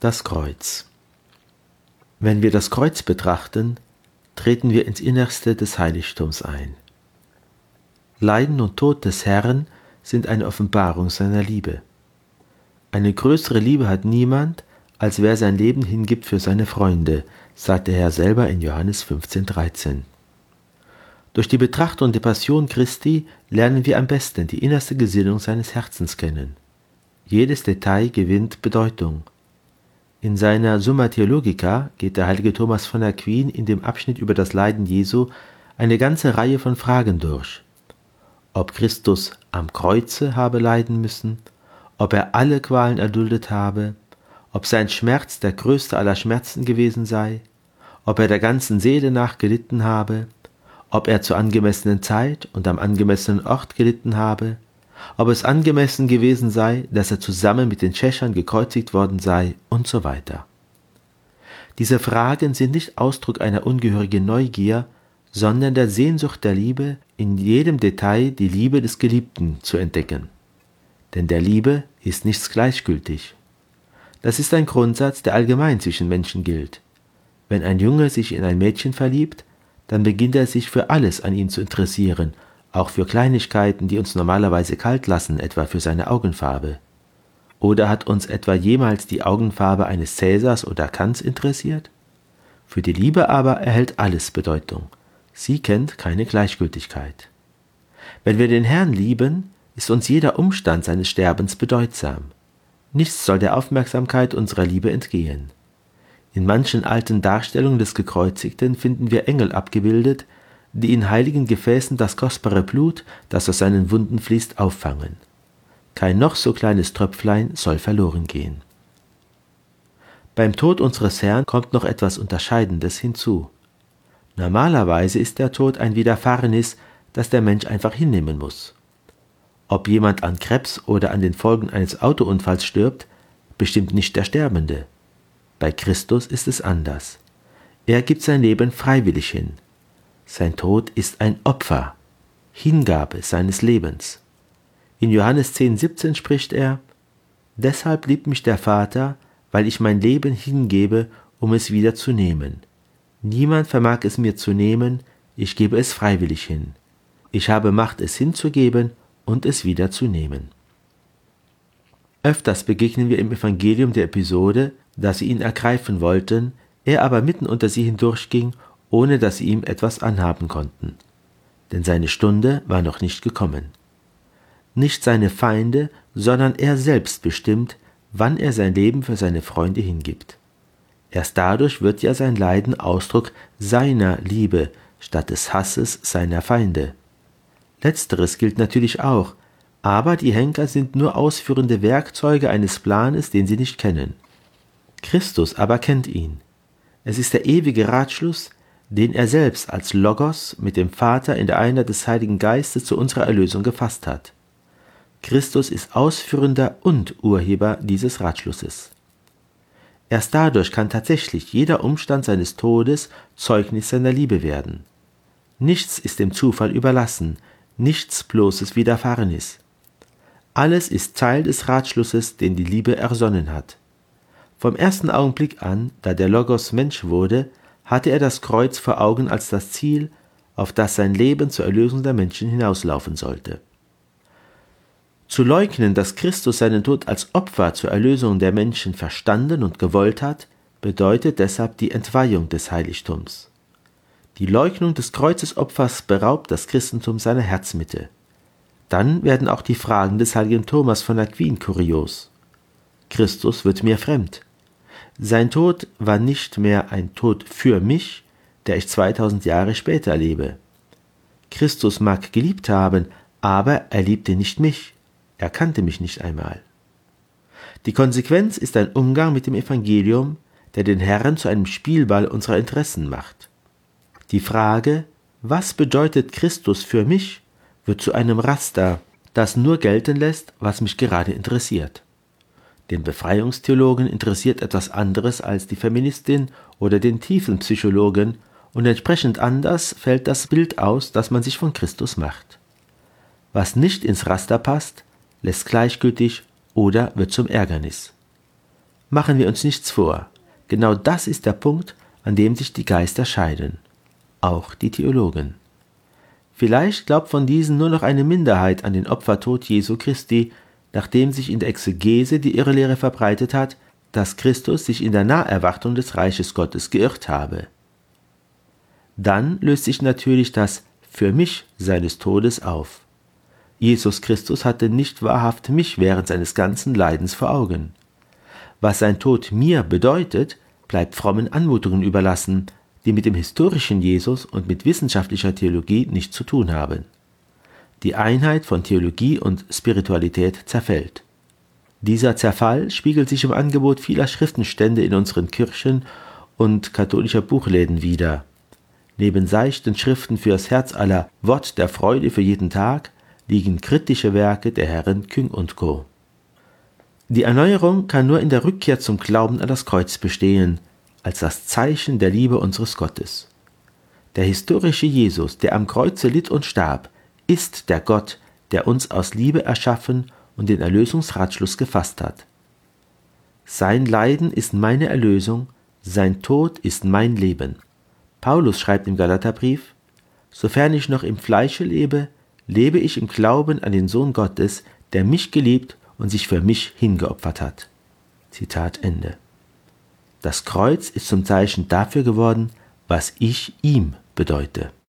Das Kreuz. Wenn wir das Kreuz betrachten, treten wir ins Innerste des Heiligtums ein. Leiden und Tod des Herrn sind eine Offenbarung seiner Liebe. Eine größere Liebe hat niemand, als wer sein Leben hingibt für seine Freunde, sagt der Herr selber in Johannes 15,13. Durch die Betrachtung der Passion Christi lernen wir am besten die innerste Gesinnung seines Herzens kennen. Jedes Detail gewinnt Bedeutung. In seiner Summa Theologica geht der heilige Thomas von Aquin in dem Abschnitt über das Leiden Jesu eine ganze Reihe von Fragen durch. Ob Christus am Kreuze habe leiden müssen, ob er alle Qualen erduldet habe, ob sein Schmerz der größte aller Schmerzen gewesen sei, ob er der ganzen Seele nach gelitten habe, ob er zur angemessenen Zeit und am angemessenen Ort gelitten habe, ob es angemessen gewesen sei, dass er zusammen mit den Schächern gekreuzigt worden sei und so weiter. Diese Fragen sind nicht Ausdruck einer ungehörigen Neugier, sondern der Sehnsucht der Liebe, in jedem Detail die Liebe des Geliebten zu entdecken. Denn der Liebe ist nichts gleichgültig. Das ist ein Grundsatz, der allgemein zwischen Menschen gilt. Wenn ein Junge sich in ein Mädchen verliebt, dann beginnt er sich für alles an ihm zu interessieren, auch für Kleinigkeiten, die uns normalerweise kalt lassen, etwa für seine Augenfarbe. Oder hat uns etwa jemals die Augenfarbe eines Cäsars oder Kants interessiert? Für die Liebe aber erhält alles Bedeutung. Sie kennt keine Gleichgültigkeit. Wenn wir den Herrn lieben, ist uns jeder Umstand seines Sterbens bedeutsam. Nichts soll der Aufmerksamkeit unserer Liebe entgehen. In manchen alten Darstellungen des Gekreuzigten finden wir Engel abgebildet, die in heiligen Gefäßen das kostbare Blut, das aus seinen Wunden fließt, auffangen. Kein noch so kleines Tröpflein soll verloren gehen. Beim Tod unseres Herrn kommt noch etwas Unterscheidendes hinzu. Normalerweise ist der Tod ein Widerfahrenes, das der Mensch einfach hinnehmen muss. Ob jemand an Krebs oder an den Folgen eines Autounfalls stirbt, bestimmt nicht der Sterbende. Bei Christus ist es anders. Er gibt sein Leben freiwillig hin. Sein Tod ist ein Opfer, Hingabe seines Lebens. In Johannes 10,17 spricht er: Deshalb liebt mich der Vater, weil ich mein Leben hingebe, um es wieder zu nehmen. Niemand vermag es mir zu nehmen, ich gebe es freiwillig hin. Ich habe Macht, es hinzugeben und es wieder zu nehmen. Öfters begegnen wir im Evangelium der Episode, dass sie ihn ergreifen wollten, er aber mitten unter sie hindurchging, ohne dass sie ihm etwas anhaben konnten. Denn seine Stunde war noch nicht gekommen. Nicht seine Feinde, sondern er selbst bestimmt, wann er sein Leben für seine Freunde hingibt. Erst dadurch wird ja sein Leiden Ausdruck seiner Liebe statt des Hasses seiner Feinde. Letzteres gilt natürlich auch, aber die Henker sind nur ausführende Werkzeuge eines Planes, den sie nicht kennen. Christus aber kennt ihn. Es ist der ewige Ratschluss, den er selbst als Logos mit dem Vater in der Einheit des Heiligen Geistes zu unserer Erlösung gefasst hat. Christus ist Ausführender und Urheber dieses Ratschlusses. Erst dadurch kann tatsächlich jeder Umstand seines Todes Zeugnis seiner Liebe werden. Nichts ist dem Zufall überlassen, nichts bloßes Widerfahrenes. Alles ist Teil des Ratschlusses, den die Liebe ersonnen hat. Vom ersten Augenblick an, da der Logos Mensch wurde, hatte er das Kreuz vor Augen als das Ziel, auf das sein Leben zur Erlösung der Menschen hinauslaufen sollte. Zu leugnen, dass Christus seinen Tod als Opfer zur Erlösung der Menschen verstanden und gewollt hat, bedeutet deshalb die Entweihung des Heiligtums. Die Leugnung des Kreuzesopfers beraubt das Christentum seiner Herzmitte. Dann werden auch die Fragen des heiligen Thomas von Aquin kurios. Christus wird mir fremd. Sein Tod war nicht mehr ein Tod für mich, der ich 2000 Jahre später lebe. Christus mag geliebt haben, aber er liebte nicht mich. Er kannte mich nicht einmal. Die Konsequenz ist ein Umgang mit dem Evangelium, der den Herrn zu einem Spielball unserer Interessen macht. Die Frage, was bedeutet Christus für mich, wird zu einem Raster, das nur gelten lässt, was mich gerade interessiert. Den Befreiungstheologen interessiert etwas anderes als die Feministin oder den Tiefenpsychologen und entsprechend anders fällt das Bild aus, das man sich von Christus macht. Was nicht ins Raster passt, lässt gleichgültig oder wird zum Ärgernis. machen wir uns nichts vor. Genau das ist der Punkt, an dem sich die Geister scheiden. Auch die Theologen. Vielleicht glaubt von diesen nur noch eine Minderheit an den Opfertod Jesu Christi, nachdem sich in der Exegese die Irrlehre verbreitet hat, dass Christus sich in der Naherwartung des Reiches Gottes geirrt habe. Dann löst sich natürlich das für mich seines Todes auf. Jesus Christus hatte nicht wahrhaft mich während seines ganzen Leidens vor Augen. Was sein Tod mir bedeutet, bleibt frommen Anmutungen überlassen, die mit dem historischen Jesus und mit wissenschaftlicher Theologie nichts zu tun haben. Die Einheit von Theologie und Spiritualität zerfällt. Dieser Zerfall spiegelt sich im Angebot vieler Schriftenstände in unseren Kirchen und katholischer Buchläden wider. Neben seichten Schriften fürs Herz aller Wort der Freude für jeden Tag liegen kritische Werke der Herren Küng und Co. Die Erneuerung kann nur in der Rückkehr zum Glauben an das Kreuz bestehen, als das Zeichen der Liebe unseres Gottes. Der historische Jesus, der am Kreuze litt und starb, ist der Gott, der uns aus Liebe erschaffen und den Erlösungsratschluss gefasst hat. Sein Leiden ist meine Erlösung, sein Tod ist mein Leben. Paulus schreibt im Galaterbrief: Sofern ich noch im Fleische lebe, lebe ich im Glauben an den Sohn Gottes, der mich geliebt und sich für mich hingeopfert hat. Zitat Ende. Das Kreuz ist zum Zeichen dafür geworden, was ich ihm bedeute.